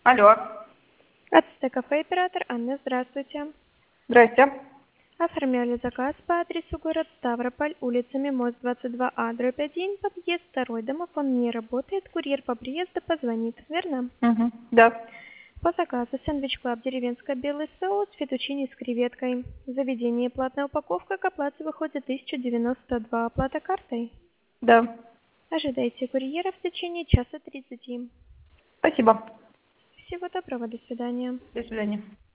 Алло. Ацтек кафе оператор Анна, здравствуйте. Здрасте. Оформляли заказ по адресу город Ставрополь, улица Мимоз, 22А, дробь 1, подъезд 2, домофон не работает, курьер по приезду позвонит, верно? Угу. Да. По заказу сэндвич клаб деревенская белый соус, фетучини с креветкой. Заведение платная упаковка, к оплате выходит 1092, оплата картой. Да. Ожидайте курьера в течение часа 30. Спасибо. Всего доброго, до свидания. До свидания.